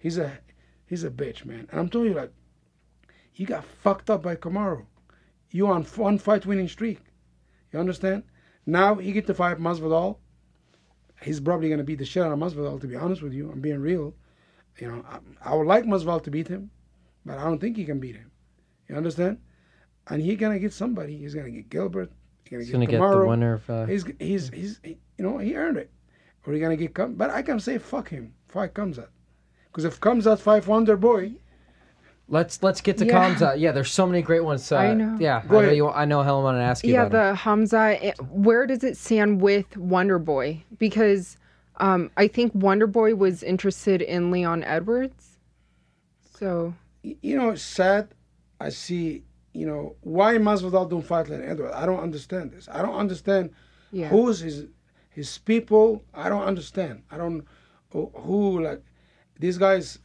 Speaker 5: bitch, man. And I'm telling you, like, he got fucked up by Kamaru. You on one fight winning streak. You understand? Now he get to fight Masvidal. He's probably gonna beat the shit out of Masvidal. To be honest with you, I'm being real. You know, I would like Masvidal to beat him, but I don't think he can beat him. You understand? And he's gonna get somebody. He's gonna get Gilbert.
Speaker 2: He's gonna get the winner of.
Speaker 5: He's you know, he earned it. Or he's gonna get but I can say fuck him. Fight Khamzat. Because if Khamzat fight Wonder Boy.
Speaker 2: Let's get to
Speaker 4: Yeah.
Speaker 2: Khamzat. Yeah, there's so many great ones.
Speaker 4: I know.
Speaker 2: Yeah,
Speaker 5: Go
Speaker 2: I know,
Speaker 5: ahead.
Speaker 2: I know Helen wanted to ask you
Speaker 4: Yeah,
Speaker 2: about him.
Speaker 4: the Hamza, where does it stand with Wonder Boy? Because I think Wonder Boy was interested in Leon Edwards. So,
Speaker 5: You know, it's sad. I see, you know, why Masvidal don't fight like Edward. I don't understand this. I don't understand
Speaker 4: yeah.
Speaker 5: who's his people. I don't understand. I don't who like these guys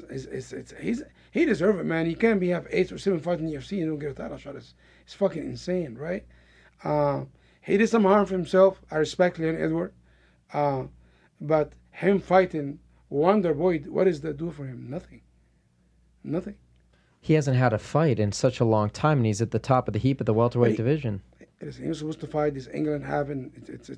Speaker 5: he deserves it, man. He can't have 8 or 7 fights in the UFC and don't get a title shot. It's fucking insane, right? He did some harm for himself. I respect Leon Edward, but him fighting Wonder Boy, what does that do for him? Nothing.
Speaker 2: He hasn't had a fight in such a long time, and he's at the top of the heap of the welterweight
Speaker 5: But
Speaker 2: division.
Speaker 5: He was supposed to fight this England having.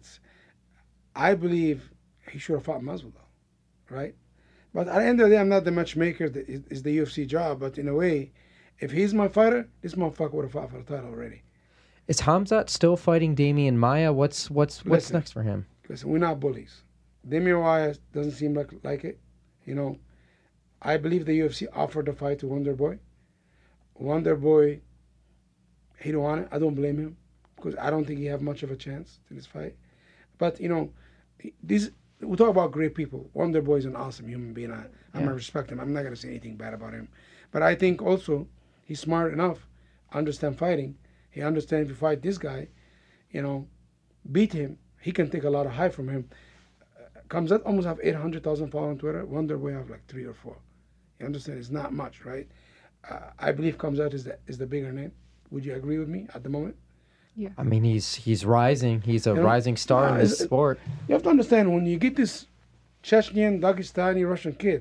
Speaker 5: I believe he should have fought Masvidal, right? But at the end of the day, I'm not the matchmaker. It's the UFC job. But in a way, if he's my fighter, this motherfucker would have fought for the title already.
Speaker 2: Is Hamzat still fighting Damian Maia? What's
Speaker 5: Listen.
Speaker 2: next for him?
Speaker 5: Listen, we're not bullies. Damian Maia doesn't seem like it. You know, I believe the UFC offered the fight to Wonder Boy. Wonder Boy, he don't want it. I don't blame him because I don't think he have much of a chance in this fight. But you know, we talk about great people. Wonder Boy is an awesome human being. I'm gonna respect him. I'm not gonna say anything bad about him. But I think also he's smart enough, understand fighting. He understands if you fight this guy, you know, beat him, he can take a lot of hype from him. Khamzat almost have 800,000 followers on Twitter. Wonder Boy have like 3 or 4. You understand? It's not much, right? I believe Khamzat is the bigger name. Would you agree with me at the moment?
Speaker 2: I mean, he's rising. He's a
Speaker 5: You know,
Speaker 2: rising star in this sport.
Speaker 5: You have to understand, when you get this Chechnyan, Dagestani, Russian kid,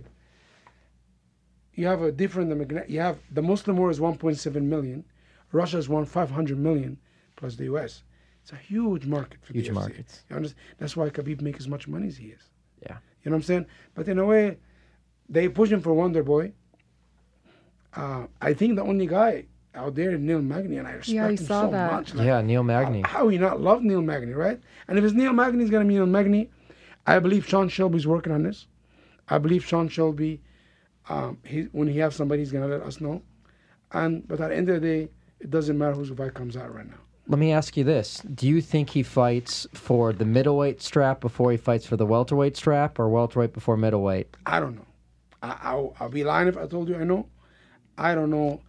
Speaker 5: you have a different. You have the Muslim world is 1.7 million, Russia's 500 million plus the US. It's a huge market for
Speaker 2: Huge
Speaker 5: the UFC.
Speaker 2: markets.
Speaker 5: You understand? That's why Khabib makes as much money as he is.
Speaker 2: Yeah.
Speaker 5: You know what I'm saying? But in a way, they push him for Wonder Boy. I think the only guy out there, Neil Magny, and I respect
Speaker 4: Yeah, I
Speaker 5: him
Speaker 4: saw
Speaker 5: so
Speaker 4: that.
Speaker 5: much.
Speaker 2: Yeah, Neil Magny.
Speaker 5: How he not love Neil Magny, right? And if it's Neil Magny, it's gonna be Neil Magny. I believe Sean Shelby's working on this. I believe Sean Shelby, when he has somebody, he's gonna let us know. But at the end of the day, it doesn't matter whose fight comes out right now.
Speaker 2: Let me ask you this. Do you think he fights for the middleweight strap before he fights for the welterweight strap, or welterweight before middleweight?
Speaker 5: I don't know. I'll be lying if I told you I know. I don't know.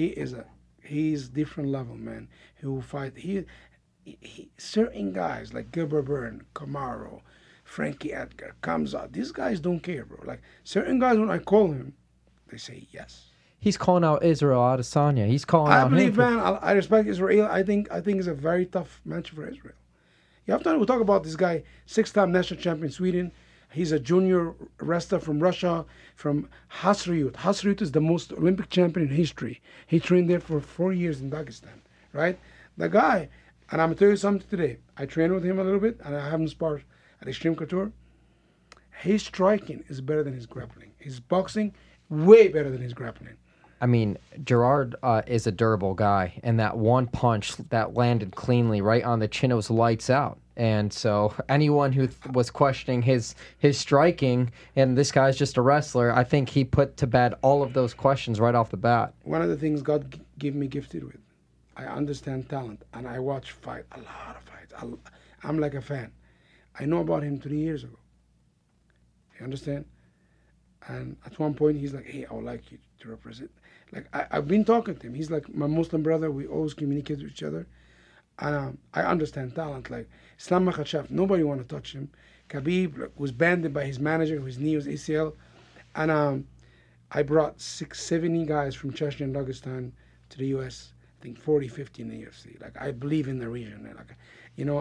Speaker 5: He's different level, man. He will fight. He certain guys like Gilbert Burns, Kamaru, Frankie Edgar, comes out. These guys don't care, bro. Like certain guys, when I call him, they say yes.
Speaker 2: He's calling out Israel Adesanya. He's calling
Speaker 5: I
Speaker 2: out
Speaker 5: believe,
Speaker 2: him. For,
Speaker 5: man. I respect Israel. I think it's a very tough match for Israel. You have to. We talk about this guy, 6-time national champion Sweden. He's a junior wrestler from Russia, from Hasriyut. Hasriyut is the most Olympic champion in history. He trained there for 4 years in Dagestan, right? The guy, and I'm going to tell you something today. I trained with him a little bit, and I have him spar at Extreme Couture. His striking is better than his grappling. His boxing, way better than his grappling.
Speaker 2: I mean, Gerard is a durable guy, and that one punch that landed cleanly right on the chin, it was lights out. And so anyone who was questioning his striking, and this guy's just a wrestler, I think he put to bed all of those questions right off the bat.
Speaker 5: One of the things God gave me gifted with, I understand talent, and I watch fight, a lot of fights. I'm like a fan. I know about him 3 years ago. You understand? And at one point, he's like, hey, I would like you to represent. Like, I've been talking to him. He's like my Muslim brother. We always communicate with each other. And I understand talent. Like, Islam Makhachev, nobody want to touch him. Khabib was banned by his manager, whose knee was ACL. And I brought 70 guys from Chechnya and Dagestan to the U.S., I think 40, 50 in the UFC. Like, I believe in the region. Like, you know,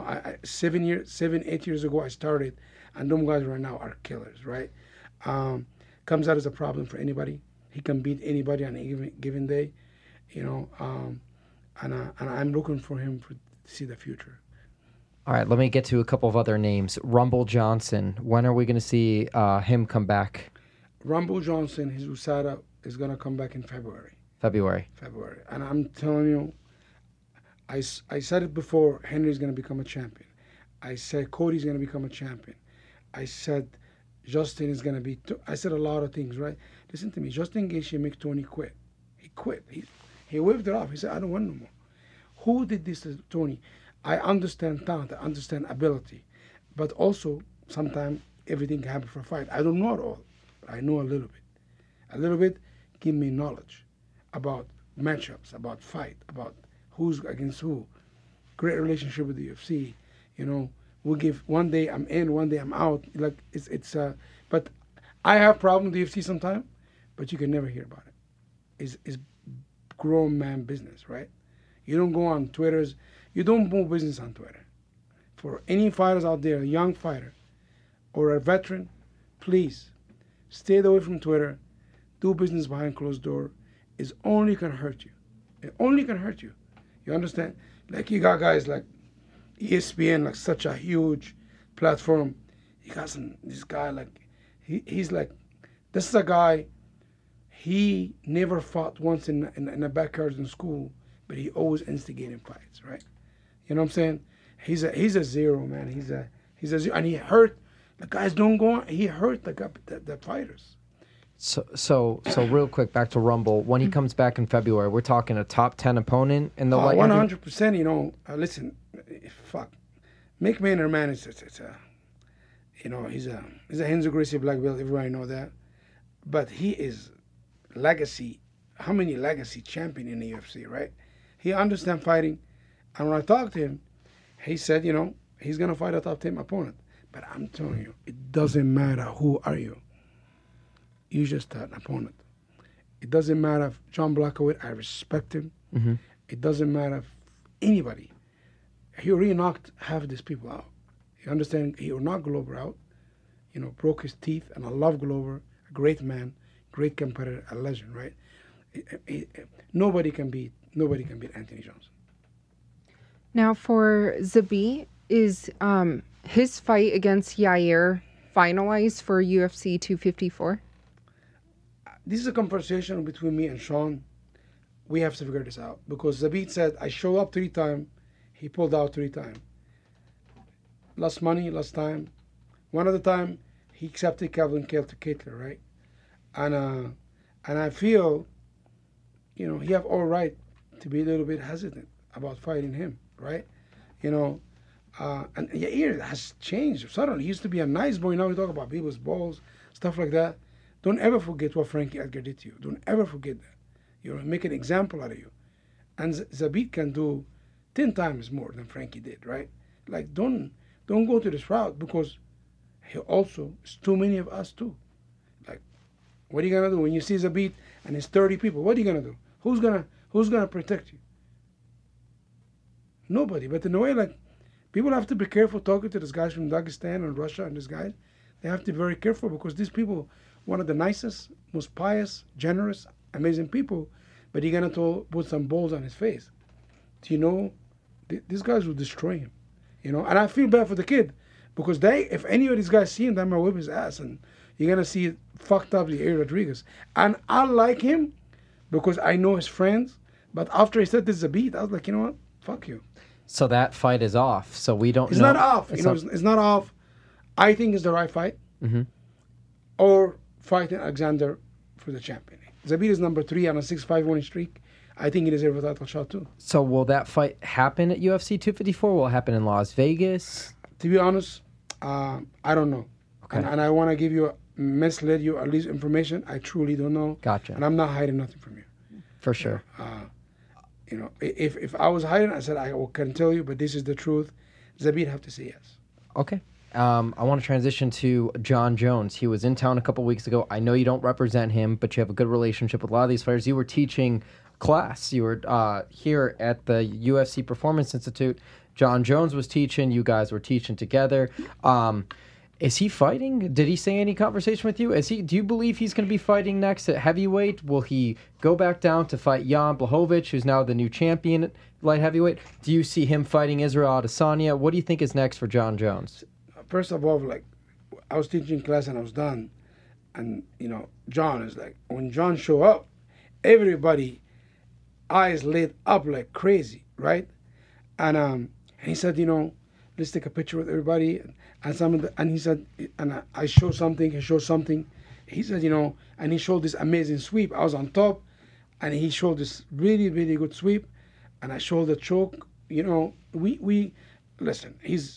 Speaker 5: 8 years ago, I started, and them guys right now are killers, right? Comes out as a problem for anybody. He can beat anybody on a given day, you know. And I'm looking for him to see the future.
Speaker 2: All right, let me get to a couple of other names. Rumble Johnson. When are we going to see him come back?
Speaker 5: Rumble Johnson, his USADA, is going to come back in February.
Speaker 2: February.
Speaker 5: And I'm telling you, I said it before, Henry's going to become a champion. I said Cody's going to become a champion. I said Justin is going to be... I said a lot of things, right? Listen to me. Justin Gaethje make Tony quit. He quit. He waved it off. He said, I don't want no more. Who did this to Tony? I understand talent. I understand ability. But also, sometimes everything can happen for a fight. I don't know it all, but I know a little bit. A little bit give me knowledge about matchups, about fight, about who's against who. Great relationship with the UFC. You know, we'll give one day I'm in, one day I'm out. Like but I have problems with the UFC sometimes, but you can never hear about it. It's grown man business, right? You don't go on Twitter's, you don't move business on Twitter. For any fighters out there, a young fighter or a veteran, please stay away from Twitter. Do business behind closed door. It only can hurt you. It only can hurt you. You understand? Like you got guys like ESPN, like such a huge platform. You got this guy like he's like, this is a guy. He never fought once in the backyards in school, but he always instigating fights, right? You know what I'm saying? He's a zero, man. He's a zero, and he hurt. The guys don't go on. He hurt the fighters.
Speaker 2: So real quick, back to Rumble. When he comes back in February, we're talking a top 10 opponent in the light.
Speaker 5: 100%. You know, listen, fuck, Mick Maynard, man, it's you know, he's a Renzo Gracie black belt. Everybody know that, but he is legacy. How many legacy champion in the UFC, right? He understands fighting, and when I talked to him, he said, you know, he's gonna fight a top 10 opponent. But I'm telling you, it doesn't matter who are you. You just an opponent. It doesn't matter if John Blackwood, I respect him. Mm-hmm. It doesn't matter if anybody. He already knocked half of these people out. You understand? He knocked Glover out. You know, broke his teeth, and I love Glover. A great man, great competitor, a legend, right? Nobody can beat Anthony Johnson.
Speaker 4: Now for Zabit, is his fight against Yair finalized for UFC 254?
Speaker 5: This is a conversation between me and Sean. we have to figure this out. Because Zabit said, I showed up 3 times, he pulled out 3 times. Less money, less time. One of the time, he accepted Calvin Kattar, right? And I feel, he have all right to be a little bit hesitant about fighting him, right? And Yair has changed. Suddenly, he used to be a nice boy. Now we talk about people's balls, stuff like that. Don't ever forget what Frankie Edgar did to you. Don't ever forget that. Make an example out of you. And Zabit can do 10 times more than Frankie did, right? Like, don't go to this route, because he also, it's too many of us too. Like, what are you gonna do when you see Zabit and it's 30 people? What are you gonna do? Who's gonna protect you? Nobody. But in a way, like, people have to be careful talking to these guys from Dagestan and Russia and these guys. They have to be very careful, because these people, one of the nicest, most pious, generous, amazing people, but you're gonna put some balls on his face. These guys will destroy him. And I feel bad for the kid, because if any of these guys see him, they might whip his ass, and you're gonna see fucked up Yair Rodriguez. And I like him because I know his friends. But after he said this is a beat, I was like, you know what? Fuck you.
Speaker 2: So that fight is off. So we don't.
Speaker 5: It's
Speaker 2: know.
Speaker 5: not off. It's not off. I think it's the right fight.
Speaker 2: Mm-hmm.
Speaker 5: Or fighting Alexander for the champion. Zabit is number 3 on a 6-5 winning streak. I think he deserves a title shot too.
Speaker 2: So will that fight happen at UFC 254? Will it happen in Las Vegas?
Speaker 5: To be honest, I don't know.
Speaker 2: Okay.
Speaker 5: And I want to give you, mislead you, at least information. I truly don't know.
Speaker 2: Gotcha.
Speaker 5: And I'm not hiding nothing from you.
Speaker 2: For sure.
Speaker 5: If I was hiding, I said I can tell you, but this is the truth. Zabit have to say yes.
Speaker 2: Okay. I want to transition to John Jones. He was in town a couple weeks ago. I know you don't represent him, but you have a good relationship with a lot of these fighters. You were teaching class. You were here at the UFC Performance Institute. John Jones was teaching. You guys were teaching together. Is he fighting? Did he say any conversation with you? Do you believe he's going to be fighting next at heavyweight? Will he go back down to fight Jan Blachowicz, who's now the new champion at light heavyweight? Do you see him fighting Israel Adesanya? What do you think is next for John Jones?
Speaker 5: First of all, like, I was teaching class and I was done. And, John is like, when John show up, everybody eyes lit up like crazy, right? And he said, let's take a picture with everybody. And he said, and I show something, he showed something. He said, and he showed this amazing sweep. I was on top, and he showed this really, really good sweep. And I showed the choke. We listen.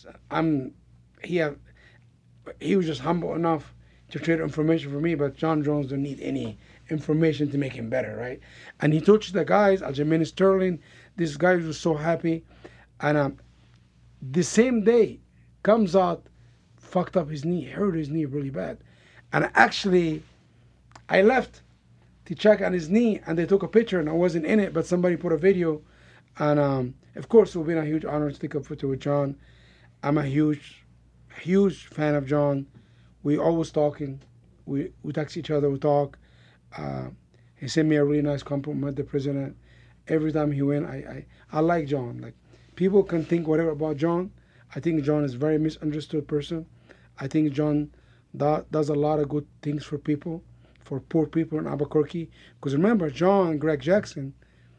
Speaker 5: He was just humble enough to trade information for me, but John Jones don't need any information to make him better, right? And he touched the guys, Aljamain Sterling. This guy was so happy. And the same day, comes out, fucked up his knee, hurt his knee really bad. And actually, I left to check on his knee, and they took a picture, and I wasn't in it, but somebody put a video. And of course, it would be a huge honor to take a photo with John. I'm a huge fan of John. We always talking. We text each other, we talk. He sent me a really nice compliment, the president. Every time he went, I like John. Like, people can think whatever about John. I think John is a very misunderstood person. I think John does a lot of good things for people, for poor people in Albuquerque. Because remember, John and Greg Jackson,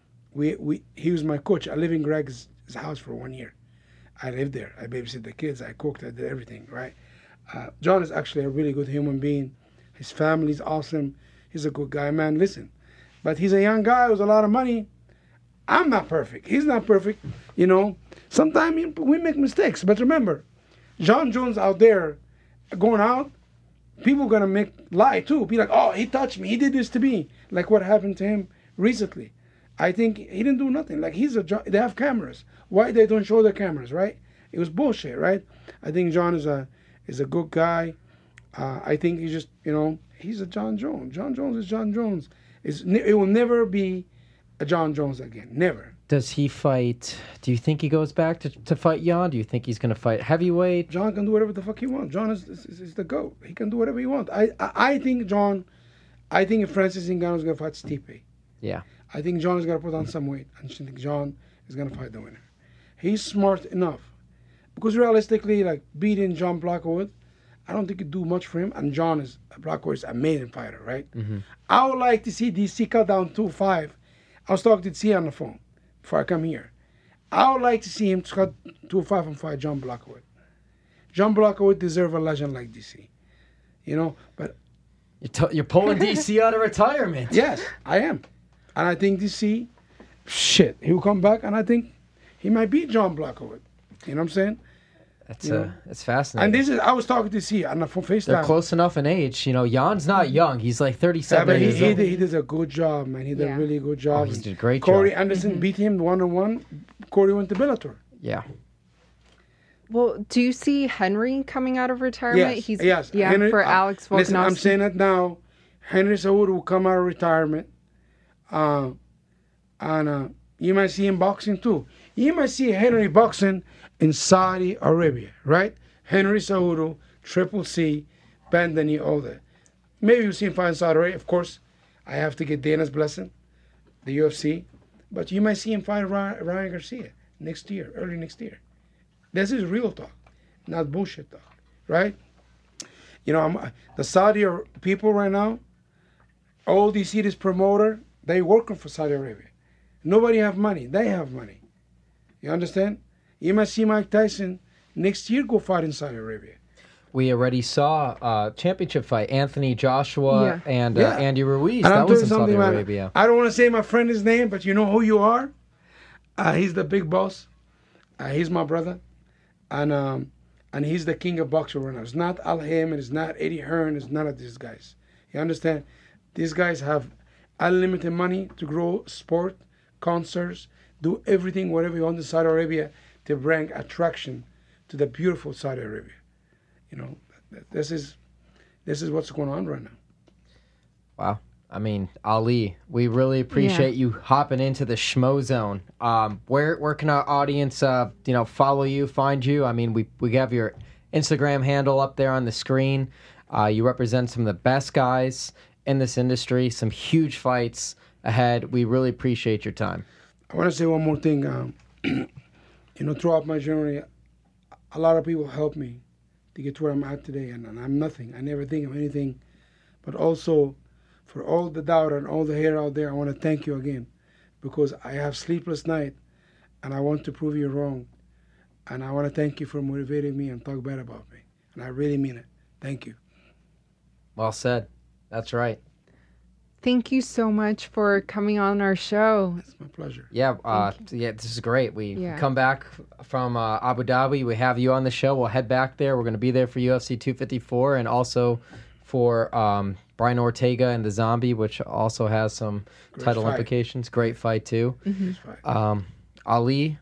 Speaker 5: he was my coach. I lived in Greg's house for 1 year. I lived there. I babysat the kids. I cooked. I did everything, right? John is actually a really good human being. His family's awesome. He's a good guy, man. Listen, but he's a young guy with a lot of money. I'm not perfect. He's not perfect. Sometimes we make mistakes. But remember, John Jones out there going out, people going to lie too. Be like, oh, he touched me. He did this to me. Like what happened to him recently. I think he didn't do nothing. Like they have cameras. Why they don't show the cameras, right? It was bullshit, right? I think John is a good guy. I think he's just, he's a John Jones. John Jones is John Jones. It will never be a John Jones again. Never.
Speaker 2: Does he fight? Do you think he goes back to fight Jan? Do you think he's going to fight heavyweight?
Speaker 5: John can do whatever the fuck he wants. John is the GOAT. He can do whatever he wants. I think if Francis Ngannou is going to fight Stipe.
Speaker 2: Yeah.
Speaker 5: I think John is going to put on some weight. I think John is going to fight the winner. He's smart enough. Because realistically, like beating John Blachowicz, I don't think it do much for him. And Blachowicz is an amazing fighter, right? Mm-hmm. I would like to see DC cut down 2-5. I was talking to DC on the phone before I come here. I would like to see him cut to a 5-5 John Blockwood. John Blockwood deserves a legend like DC. You know, but
Speaker 2: You're pulling DC out of retirement.
Speaker 5: yes, I am. And I think DC, he'll come back, and I think he might beat John Blockwood. You know what I'm saying?
Speaker 2: It's fascinating.
Speaker 5: And I was talking to DC on the phone FaceTime.
Speaker 2: They're close enough in age. You know, Jan's not young. He's like 37
Speaker 5: but
Speaker 2: years old.
Speaker 5: he did a good job, man. He did a really good job.
Speaker 2: He did a great
Speaker 5: Corey
Speaker 2: job.
Speaker 5: Anderson beat him 1-on-1. Corey went to Bellator.
Speaker 2: Yeah.
Speaker 4: Well, do you see Henry coming out of retirement?
Speaker 5: Yes.
Speaker 4: Yeah,
Speaker 5: Henry,
Speaker 4: for Alex Volkanovski.
Speaker 5: Listen, I'm saying it now. Henry Cejudo will come out of retirement. And you might see him boxing too. You might see Henry boxing in Saudi Arabia, right? Henry Cejudo, Triple C, bend the knee, all that. Maybe you'll see him fight in Saudi Arabia. Of course, I have to get Dana's blessing, the UFC. But you might see him fight Ryan Garcia next year, early next year. This is real talk, not bullshit talk, right? You know, the Saudi people right now, all these see this promoter, they working for Saudi Arabia. Nobody have money. They have money. You understand? You might see Mike Tyson next year go fight in Saudi Arabia.
Speaker 2: We already saw a championship fight. Anthony Joshua and
Speaker 5: Yeah.
Speaker 2: Andy Ruiz.
Speaker 5: And
Speaker 2: That
Speaker 5: I'm
Speaker 2: was
Speaker 5: telling
Speaker 2: in
Speaker 5: you
Speaker 2: Saudi
Speaker 5: something, man.
Speaker 2: Arabia.
Speaker 5: I don't want to say my friend his name, but you know who you are. He's the big boss. He's my brother, and he's the king of boxing right now. It's not Al Haym, it's not Eddie Hearn, it's none of these guys. You understand? These guys have unlimited money to grow sport, concerts, do everything, whatever you want in Saudi Arabia to bring attraction to the beautiful Saudi Arabia. You know, this is what's going on right now.
Speaker 2: Wow. I mean, Ali, we really appreciate you hopping into the Schmo Zone. Where can our audience, follow you, find you? I mean, we have your Instagram handle up there on the screen. You represent some of the best guys in this industry, some huge fights ahead. We really appreciate your time.
Speaker 5: I want to say one more thing. Throughout my journey, a lot of people helped me to get to where I'm at today, and I'm nothing. I never think of anything. But also, for all the doubt and all the hate out there, I want to thank you again, because I have sleepless night, and I want to prove you wrong. And I want to thank you for motivating me and talk bad about me. And I really mean it. Thank you.
Speaker 2: Well said. That's right.
Speaker 4: Thank you so much for coming on our show.
Speaker 5: It's my pleasure.
Speaker 2: Yeah, this is great. We
Speaker 4: Yeah.
Speaker 2: come back from Abu Dhabi. We have you on the show. We'll head back there. We're going to be there for UFC 254 and also for Brian Ortega and the Zombie, which also has some title
Speaker 5: fight.
Speaker 2: implications. Great fight, too.
Speaker 5: It's fine.
Speaker 2: Ali,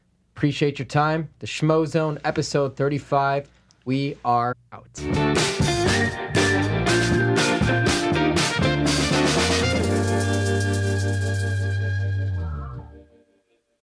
Speaker 2: appreciate your time. The Schmo Zone, episode 35. We are out.